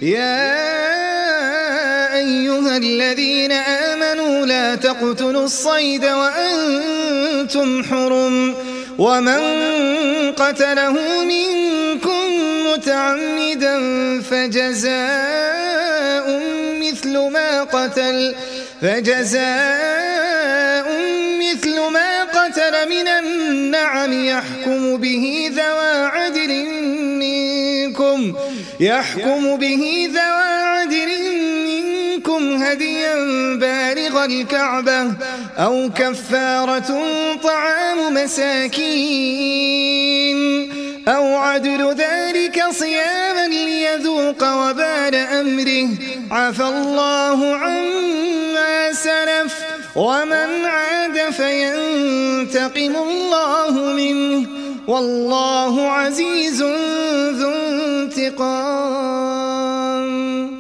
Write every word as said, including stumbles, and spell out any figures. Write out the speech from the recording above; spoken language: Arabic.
يا أيها الذين آمنوا لا تقتلوا الصيد وأنتم حرم ومن قتله منكم متعمدا فجزاء مثل ما قتل فجزاء مثل ما قتل من النعم يحكم به ذوى عدل منكم يحكم به ذوى عدل منكم هديا بالغ الكعبة أو كفارة طعام مساكين أو عدل ذلك صياما ليذوق وبال أمره عفى الله عما سلف ومن عاد فينتقم الله منه والله عزيز ذو انتقام.